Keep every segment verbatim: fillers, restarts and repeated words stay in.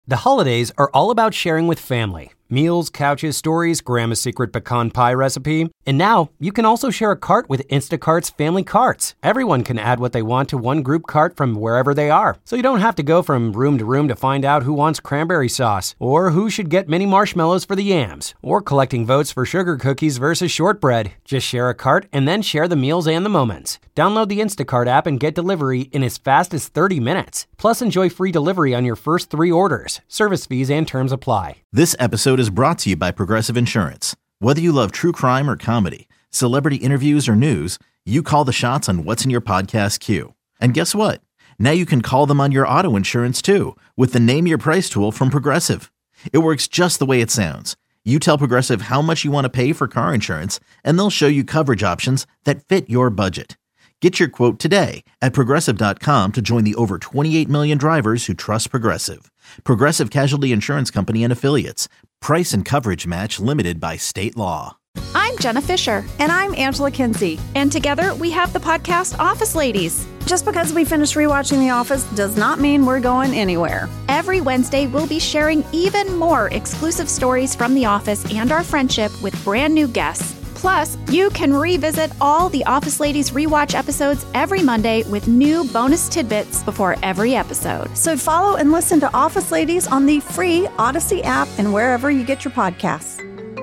The holidays are all about sharing with family. Meals, couches, stories, Grandma's secret pecan pie recipe. And now, you can also share a cart with Instacart's Family Carts. Everyone can add what they want to one group cart from wherever they are. So you don't have to go from room to room to find out who wants cranberry sauce, or who should get mini marshmallows for the yams, or collecting votes for sugar cookies versus shortbread. Just share a cart and then share the meals and the moments. Download the Instacart app and get delivery in as fast as thirty minutes. Plus, enjoy free delivery on your first three orders. Service fees and terms apply. This episode is brought to you by Progressive Insurance. Whether you love true crime or comedy, celebrity interviews or news, you call the shots on what's in your podcast queue. And guess what? Now you can call them on your auto insurance too with the Name Your Price tool from Progressive. It works just the way it sounds. You tell Progressive how much you want to pay for car insurance, and they'll show you coverage options that fit your budget. Get your quote today at Progressive dot com to join the over twenty-eight million drivers who trust Progressive. Progressive Casualty Insurance Company and Affiliates. Price and coverage match limited by state law. I'm Jenna Fisher. And I'm Angela Kinsey. And together we have the podcast Office Ladies. Just because we finished rewatching The Office does not mean we're going anywhere. Every Wednesday, we'll be sharing even more exclusive stories from The Office and our friendship with brand new guests. Plus, you can revisit all the Office Ladies rewatch episodes every Monday with new bonus tidbits before every episode. So follow and listen to Office Ladies on the free Odyssey app and wherever you get your podcasts.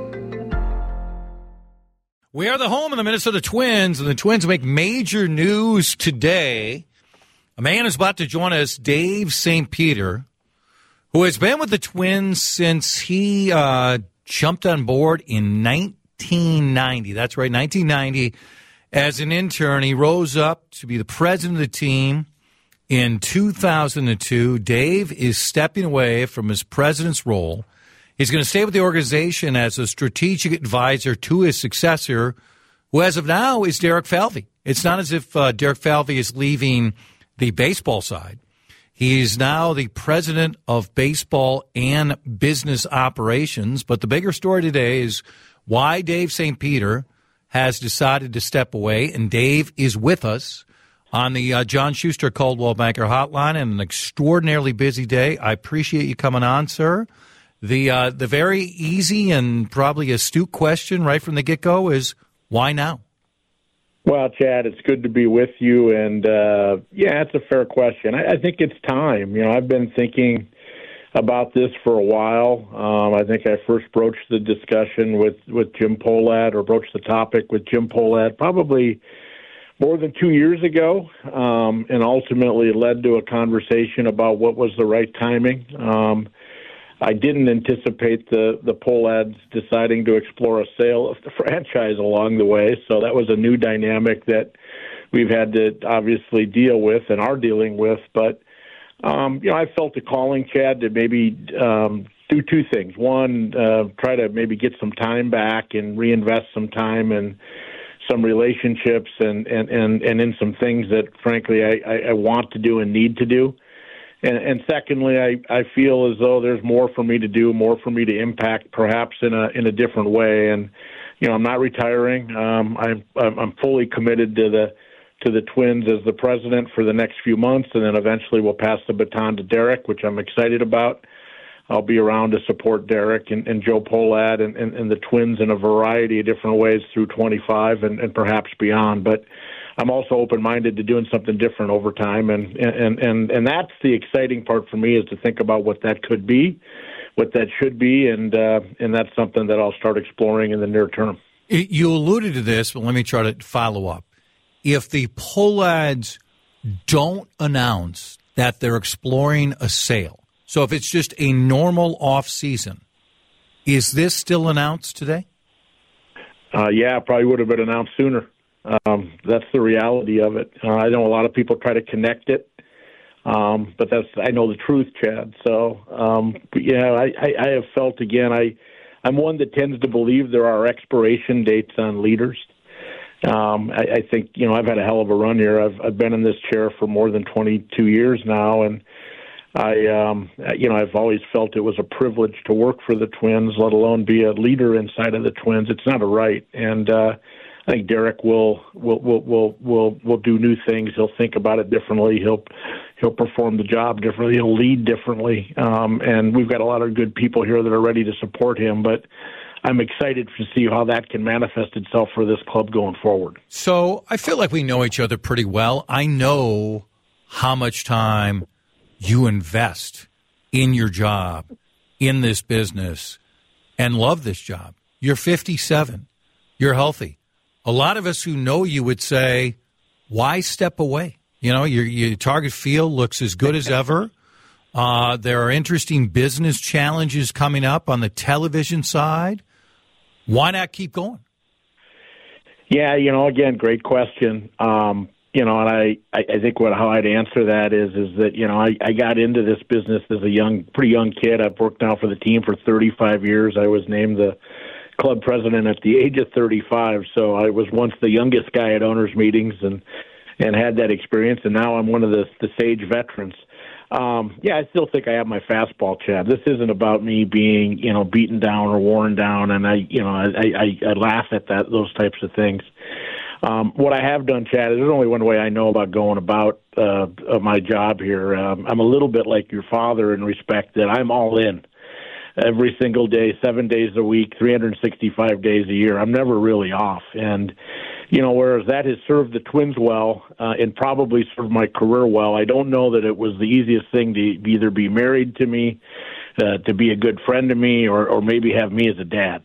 We are the home of the Minnesota Twins, and the Twins make major news today. A man is about to join us, Dave Saint Peter, who has been with the Twins since he uh, jumped on board in nineteen ninety. That's right, nineteen ninety. As an intern, he rose up to be the president of the team in two thousand two. Dave is stepping away from his president's role. He's going to stay with the organization as a strategic advisor to his successor, who as of now is Derek Falvey. It's not as if uh, Derek Falvey is leaving the baseball side. He's now the president of baseball and business operations. But the bigger story today is why Dave Saint Peter has decided to step away. And Dave is with us on the uh, John Schuster Coldwell Banker Hotline and an extraordinarily busy day. I appreciate you coming on, sir. The uh, the very easy and probably astute question right from the get-go is, why now? Well, Chad, it's good to be with you. And, uh, yeah, it's a fair question. I, I think it's time. You know, I've been thinking about this for a while. Um, I think I first broached the discussion with, with Jim Pohlad, or broached the topic with Jim Pohlad probably more than two years ago, um, and ultimately led to a conversation about what was the right timing. Um I didn't anticipate the, the Pohlads deciding to explore a sale of the franchise along the way, so that was a new dynamic that we've had to obviously deal with and are dealing with. But, um, you know, I felt a calling, Chad, to maybe um, do two things. One, uh, try to maybe get some time back and reinvest some time in some relationships and, and, and, and in some things that, frankly, I, I want to do and need to do. And, and secondly, I, I feel as though there's more for me to do, more for me to impact, perhaps in a in a different way. And you know, I'm not retiring. Um, I'm I'm fully committed to the to the Twins as the president for the next few months, and then eventually we'll pass the baton to Derek, which I'm excited about. I'll be around to support Derek and, and Joe Pohlad and, and, and the Twins in a variety of different ways through twenty-five and, and perhaps beyond. But I'm also open-minded to doing something different over time, and, and, and, and that's the exciting part for me, is to think about what that could be, what that should be, and uh, and that's something that I'll start exploring in the near term. You alluded to this, but let me try to follow up. If the Pohlads don't announce that they're exploring a sale, so if it's just a normal off-season, is this still announced today? Uh, yeah, probably would have been announced sooner. Um, that's the reality of it. Uh, I know a lot of people try to connect it, um, but that's I know the truth, Chad. So, um, yeah, I, I, I have felt, again, I, I'm one that tends to believe there are expiration dates on leaders. Um, I, I think, you know, I've had a hell of a run here. I've, I've been in this chair for more than twenty-two years now, and I, um, you know, I've always felt it was a privilege to work for the Twins, let alone be a leader inside of the Twins. It's not a right, and uh, I think Derek will will will will will will do new things. He'll think about it differently. He'll he'll perform the job differently. He'll lead differently. Um, and we've got a lot of good people here that are ready to support him. But I'm excited to see how that can manifest itself for this club going forward. So I feel like we know each other pretty well. I know how much time you invest in your job, in this business, and love this job. You're fifty-seven. You're healthy. A lot of us who know you would say, why step away? You know, your, your target field looks as good as ever. Uh, there are interesting business challenges coming up on the television side. Why not keep going? Yeah, you know, again, great question. Um, you know, and I, I think what how I'd answer that is is that, you know, I, I got into this business as a young, pretty young kid. I've worked now for the team for thirty-five years. I was named the club president at the age of thirty-five, so I was once the youngest guy at owners' meetings and and had that experience, and now I'm one of the, the sage veterans. Um, yeah, I still think I have my fastball, Chad. This isn't about me being, you know, beaten down or worn down, and I, you know, I, I, I laugh at that those types of things. Um, what I have done, Chad, is there's only one way I know about going about uh, my job here. Um, I'm a little bit like your father in respect that I'm all in every single day, seven days a week, three hundred sixty-five days a year. I'm never really off. And, you know, whereas that has served the Twins well uh, and probably served my career well, I don't know that it was the easiest thing to either be married to me, uh, to be a good friend to me, or, or maybe have me as a dad.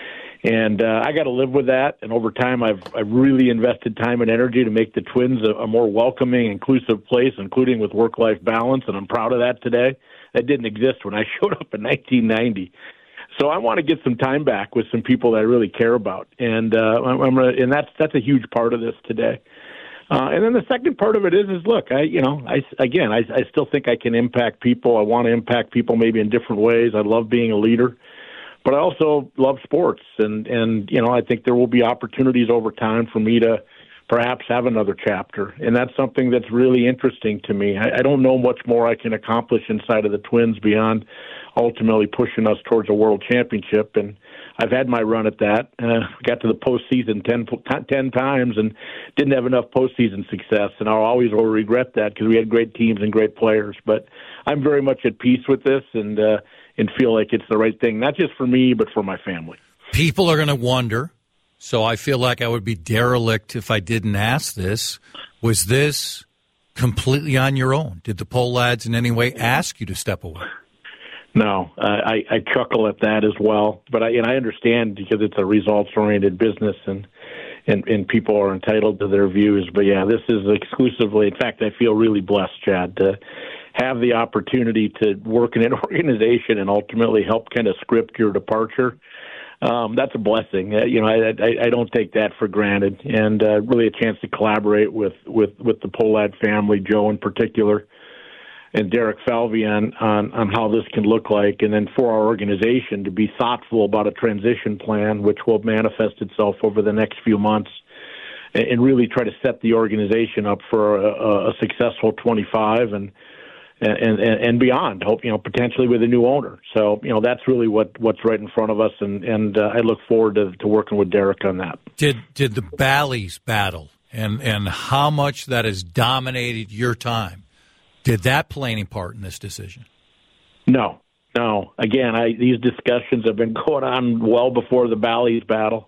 And uh, I got to live with that. And over time, I've I've really invested time and energy to make the Twins a, a more welcoming, inclusive place, including with work-life balance. And I'm proud of that today. That didn't exist when I showed up in nineteen ninety. So I want to get some time back with some people that I really care about, and uh, I'm, I'm a, and that's that's a huge part of this today. Uh, and then the second part of it is is look, I you know I again I, I still think I can impact people. I want to impact people maybe in different ways. I love being a leader, but I also love sports, and and you know I think there will be opportunities over time for me to perhaps have another chapter, and that's something that's really interesting to me. I, I don't know much more I can accomplish inside of the Twins beyond ultimately pushing us towards a world championship, and I've had my run at that. Uh, got to the postseason ten, ten times and didn't have enough postseason success, and I'll always will regret that because we had great teams and great players. But I'm very much at peace with this and uh, and feel like it's the right thing, not just for me, but for my family. People are going to wonder, so I feel like I would be derelict if I didn't ask this. Was this completely on your own? Did the Poll Lads in any way ask you to step away? No, uh, I, I chuckle at that as well, but I and I understand because it's a results-oriented business, and, and and people are entitled to their views. But yeah, this is exclusively. In fact, I feel really blessed, Chad, to have the opportunity to work in an organization and ultimately help kind of script your departure. Um, that's a blessing. Uh, you know, I, I I don't take that for granted, and uh, really a chance to collaborate with with with the Pohlad family, Joe in particular, and Derek Falvey on, on, on how this can look like, and then for our organization to be thoughtful about a transition plan, which will manifest itself over the next few months, and, and really try to set the organization up for a, a successful twenty-five and, and, and, and beyond, hope, you know, potentially with a new owner. So, you know, that's really what, what's right in front of us, and, and uh, I look forward to, to working with Derek on that. Did, did the Bally's battle and, and how much that has dominated your time, did that play any part in this decision? No, no. Again, I, these discussions have been going on well before the Bally's battle.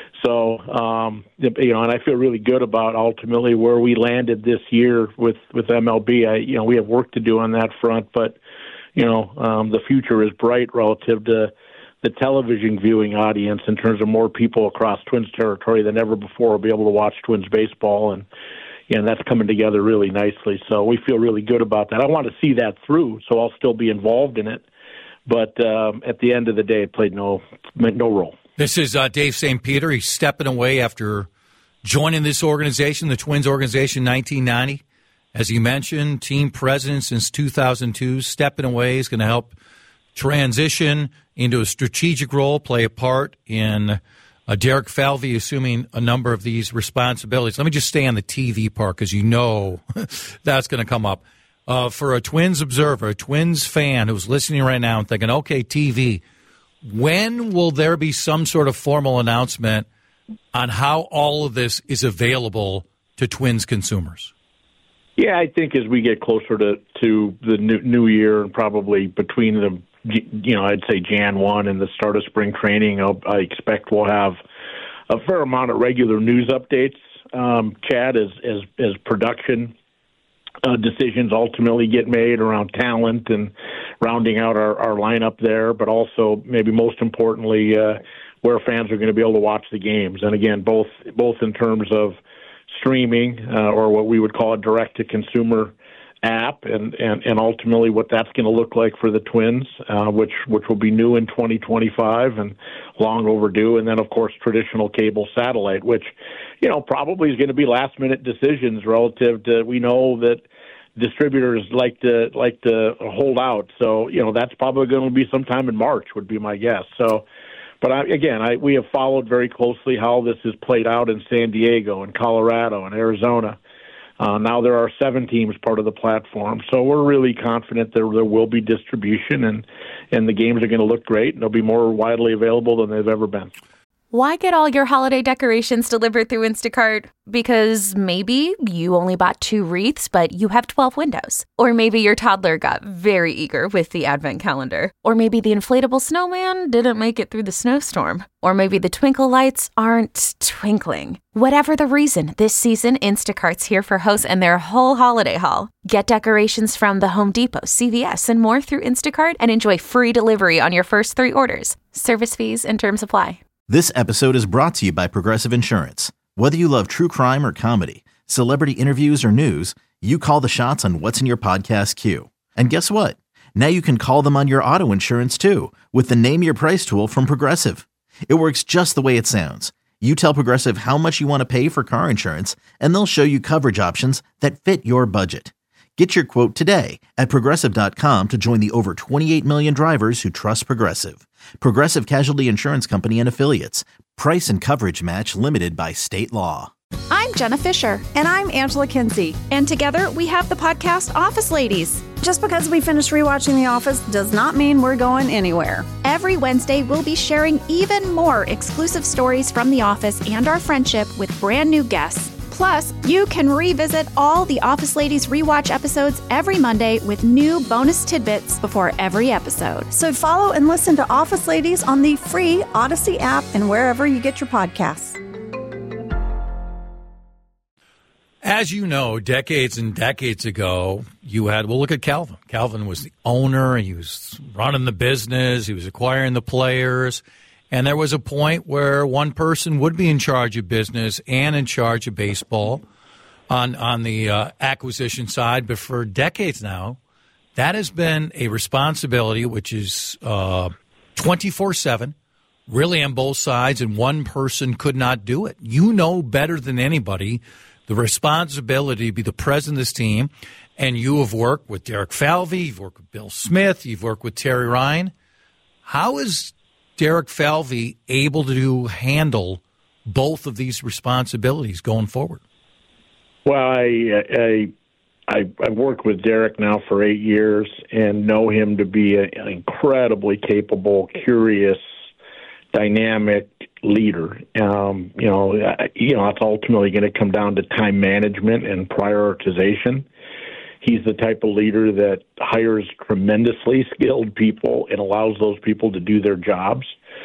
So, um, you know, and I feel really good about ultimately where we landed this year with, with M L B. I, you know, we have work to do on that front, but, you know, um, the future is bright relative to the television viewing audience in terms of more people across Twins territory than ever before will be able to watch Twins baseball, and and that's coming together really nicely. So we feel really good about that. I want to see that through, so I'll still be involved in it. But um, at the end of the day, it played no no role. This is uh, Dave Saint Peter. He's stepping away after joining this organization, the Twins organization, nineteen ninety. As he mentioned, team president since two thousand two, stepping away. He's going to help transition into a strategic role, play a part in Uh, Derek Falvey assuming a number of these responsibilities. Let me just stay on the T V part because you know that's going to come up. Uh, for a Twins observer, a Twins fan who's listening right now and thinking, okay, T V, when will there be some sort of formal announcement on how all of this is available to Twins consumers? Yeah, I think as we get closer to, to the new, new year and probably between the, you know, I'd say January first and the start of spring training, I'll, I expect we'll have a fair amount of regular news updates, um, Chad, as, as, as production uh, decisions ultimately get made around talent and rounding out our, our lineup there, but also maybe most importantly, uh, where fans are going to be able to watch the games. And again, both both in terms of streaming uh, or what we would call a direct-to-consumer app, and, and, and ultimately what that's going to look like for the Twins, uh, which which will be new in twenty twenty-five and long overdue. And then, of course, traditional cable satellite, which, you know, probably is going to be last-minute decisions relative to, we know that distributors like to like to hold out. So, you know, that's probably going to be sometime in March would be my guess. So, But I, again, I, we have followed very closely how this has played out in San Diego and Colorado and Arizona. Uh, now there are seven teams part of the platform, so we're really confident that there will be distribution, and, and the games are going to look great, and they'll be more widely available than they've ever been. Why get all your holiday decorations delivered through Instacart? Because maybe you only bought two wreaths, but you have twelve windows. Or maybe your toddler got very eager with the advent calendar. Or maybe the inflatable snowman didn't make it through the snowstorm. Or maybe the twinkle lights aren't twinkling. Whatever the reason, this season, Instacart's here for hosts and their whole holiday haul. Get decorations from the Home Depot, C V S, and more through Instacart and enjoy free delivery on your first three orders. Service fees and terms apply. This episode is brought to you by Progressive Insurance. Whether you love true crime or comedy, celebrity interviews or news, you call the shots on what's in your podcast queue. And guess what? Now you can call them on your auto insurance too with the Name Your Price tool from Progressive. It works just the way it sounds. You tell Progressive how much you want to pay for car insurance, and they'll show you coverage options that fit your budget. Get your quote today at Progressive dot com to join the over twenty-eight million drivers who trust Progressive. Progressive Casualty Insurance Company and Affiliates. Price and coverage match limited by state law. I'm Jenna Fisher. And I'm Angela Kinsey. And together we have the podcast Office Ladies. Just because we finished rewatching The Office does not mean we're going anywhere. Every Wednesday, we'll be sharing even more exclusive stories from The Office and our friendship with brand new guests. Plus, you can revisit all the Office Ladies rewatch episodes every Monday with new bonus tidbits before every episode. So follow and listen to Office Ladies on the free Odyssey app and wherever you get your podcasts. As you know, decades and decades ago, you had, well, look at Calvin. Calvin was the owner. He was running the business. He was acquiring the players. And there was a point where one person would be in charge of business and in charge of baseball on on the uh, acquisition side. But for decades now, that has been a responsibility which is uh, twenty-four seven, really on both sides, and one person could not do it. You know better than anybody the responsibility to be the president of this team, and you have worked with Derek Falvey, you've worked with Bill Smith, you've worked with Terry Ryan. How is Derek Falvey able to handle both of these responsibilities going forward? Well, I, I, I, I've worked with Derek now for eight years and know him to be a, an incredibly capable, curious, dynamic leader. Um, you know, you know, it's ultimately going to come down to time management and prioritization. He's the type of leader that hires tremendously skilled people and allows those people to do their jobs.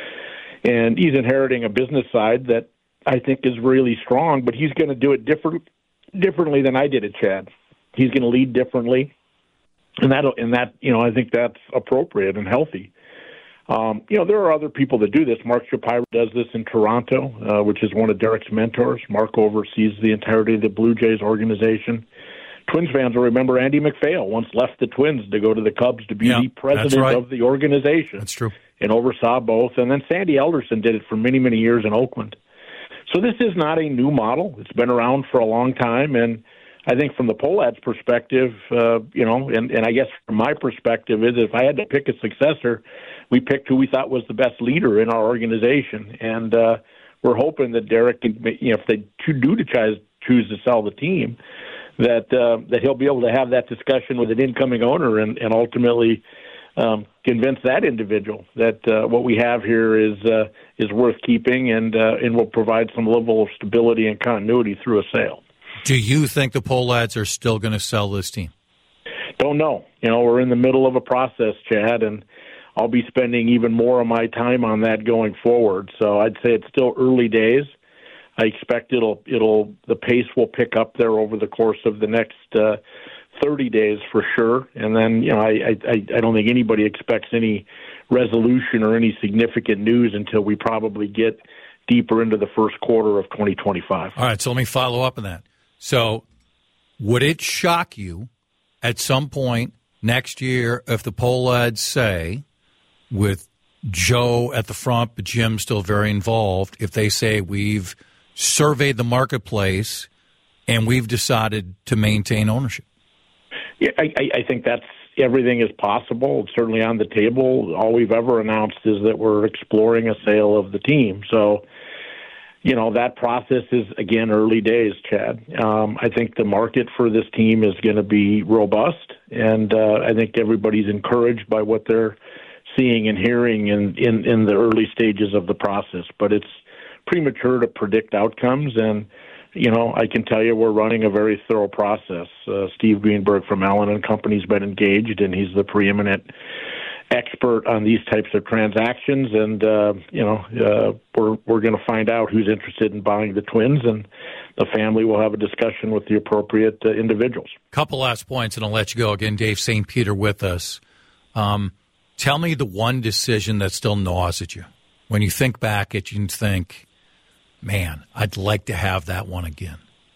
And he's inheriting a business side that I think is really strong, but he's going to do it different, differently than I did it, Chad. He's going to lead differently, and that, and that, you know, I think that's appropriate and healthy. Um, you know, there are other people that do this. Mark Shapiro does this in Toronto, uh, which is one of Derek's mentors. Mark oversees the entirety of the Blue Jays organization. Twins fans will remember Andy MacPhail once left the Twins to go to the Cubs to be yeah, the president right. of the organization. That's true. And oversaw both. And then Sandy Alderson did it for many, many years in Oakland. So this is not a new model. It's been around for a long time. And I think from the Pohlads' perspective, uh, you know, and, and I guess from my perspective is if I had to pick a successor, we picked who we thought was the best leader in our organization. And uh, we're hoping that Derek, can, you know, if they do to try, choose to sell the team, that uh, that he'll be able to have that discussion with an incoming owner and, and ultimately um, convince that individual that uh, what we have here is uh, is worth keeping and uh, and will provide some level of stability and continuity through a sale. Do you think the Pohlads are still going to sell this team? Don't know. You know, we're in the middle of a process, Chad, and I'll be spending even more of my time on that going forward. So I'd say it's still early days. I expect it'll it'll the pace will pick up there over the course of the next uh, thirty days for sure. And then, you know, I, I I don't think anybody expects any resolution or any significant news until we probably get deeper into the first quarter of twenty twenty-five. All right, so let me follow up on that. So would it shock you at some point next year if the Pohlads say, with Joe at the front but Jim still very involved, if they say we've surveyed the marketplace and we've decided to maintain ownership? Yeah, I, I think that's everything is possible. It's certainly on the table. All we've ever announced is that we're exploring a sale of the team. So, you know, that process is, again, early days, Chad. Um, I think the market for this team is going to be robust, and uh, I think everybody's encouraged by what they're seeing and hearing in, in, in the early stages of the process. But it's premature to predict outcomes, and you know, I can tell you we're running a very thorough process. Uh, Steve Greenberg from Allen and Company has been engaged, and he's the preeminent expert on these types of transactions. And uh, you know, uh, we're we're going to find out who's interested in buying the Twins, and the family will have a discussion with the appropriate uh, individuals. Couple last points, and I'll let you go. Again, Dave Saint Peter with us. Um, tell me the one decision that still gnaws at you when you think back at you and think, man, I'd like to have that one again.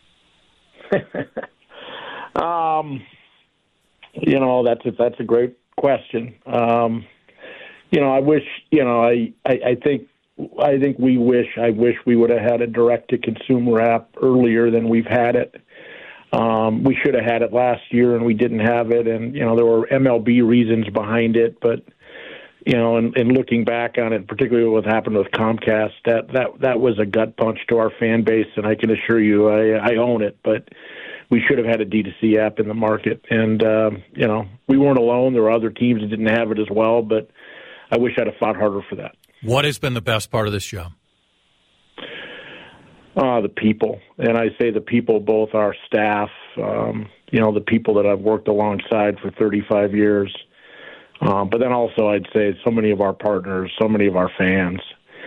um, you know, that's a, that's a great question. Um, you know, I wish, you know, I, I, I think, I think we wish, I wish we would have had a direct-to-consumer app earlier than we've had it. Um, we should have had it last year, and we didn't have it. And, you know, there were M L B reasons behind it, but you know, and, and looking back on it, particularly what happened with Comcast, that, that that was a gut punch to our fan base, and I can assure you I, I own it. But we should have had a D two C app in the market. And, uh, you know, we weren't alone. There were other teams that didn't have it as well, but I wish I'd have fought harder for that. What has been the best part of this job? Uh, the people. And I say the people, both our staff, um, you know, the people that I've worked alongside for thirty-five years. Um, but then also I'd say so many of our partners, so many of our fans,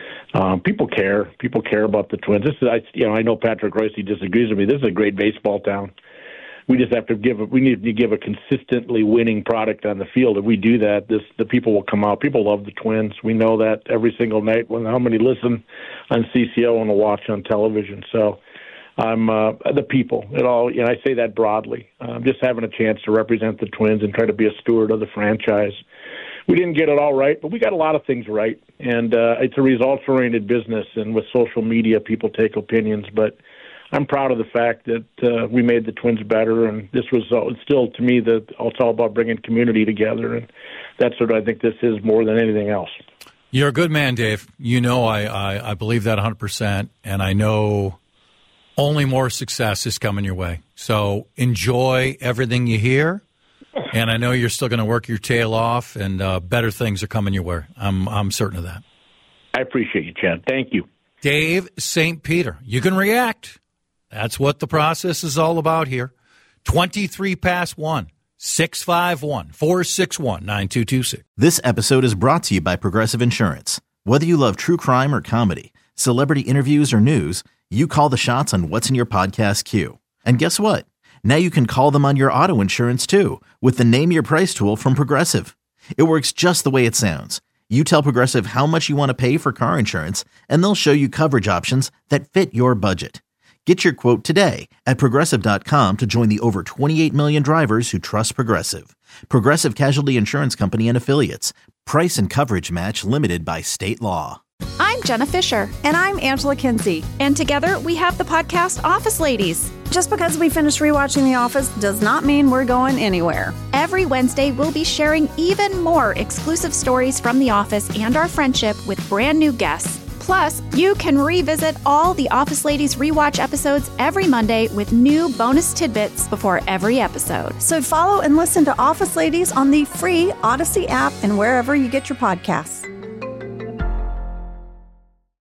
um, people care. People care about the Twins. This is, I, you know, I know Patrick Royce disagrees with me. This is a great baseball town. We just have to give. A, we need to give a consistently winning product on the field. If we do that, this the people will come out. People love the Twins. We know that every single night. When how many listen on C C O and will watch on television. So. I'm uh, the people. It all, you know, I say that broadly. Um, just having a chance to represent the Twins and try to be a steward of the franchise. We didn't get it all right, but we got a lot of things right. And uh, it's a results-oriented business, and with social media, people take opinions. But I'm proud of the fact that uh, we made the Twins better, and this was uh, still, to me, the, it's all about bringing community together, and that's what I think this is more than anything else. You're a good man, Dave. You know I, I, I believe that one hundred percent, and I know only more success is coming your way. So enjoy everything you hear, and I know you're still going to work your tail off, and uh, better things are coming your way. I'm I'm certain of that. I appreciate you, Chad. Thank you. Dave Saint Peter. You can react. That's what the process is all about here. twenty-three past one, six five one, four six one, nine two two six. This episode is brought to you by Progressive Insurance. Whether you love true crime or comedy, celebrity interviews or news, you call the shots on what's in your podcast queue. And guess what? Now you can call them on your auto insurance too with the Name Your Price tool from Progressive. It works just the way it sounds. You tell Progressive how much you want to pay for car insurance, and they'll show you coverage options that fit your budget. Get your quote today at Progressive dot com to join the over twenty-eight million drivers who trust Progressive. Progressive Casualty Insurance Company and Affiliates. Price and coverage match limited by state law. I'm Jenna Fisher. And I'm Angela Kinsey. And together we have the podcast Office Ladies. Just because we finished rewatching The Office does not mean we're going anywhere. Every Wednesday, we'll be sharing even more exclusive stories from The Office and our friendship with brand new guests. Plus, you can revisit all the Office Ladies rewatch episodes every Monday with new bonus tidbits before every episode. So follow and listen to Office Ladies on the free Odyssey app and wherever you get your podcasts.